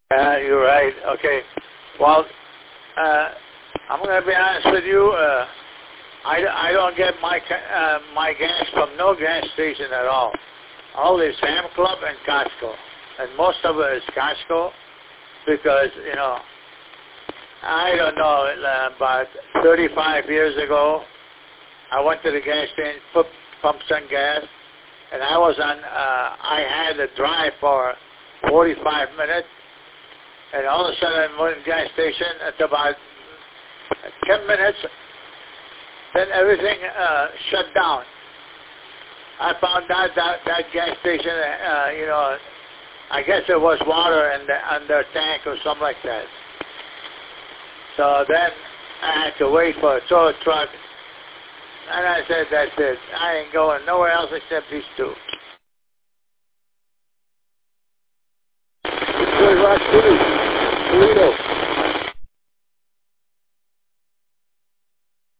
You're right. Okay. Well, I'm going to be honest with you. I don't get my gas from no gas station at all. All is Sam Club and Costco, and most of it is Costco because I don't know. About 35 years ago, I went to the gas station, pumped some gas, and I was on. I had to drive for 45 minutes. And all of a sudden, I went to the gas station. It's about 10 minutes. Then everything shut down. I found out that gas station, I guess it was water in their tank or something like that. So then I had to wait for a tow truck. And I said, that's it. I ain't going nowhere else except these two. Detroit Rock City.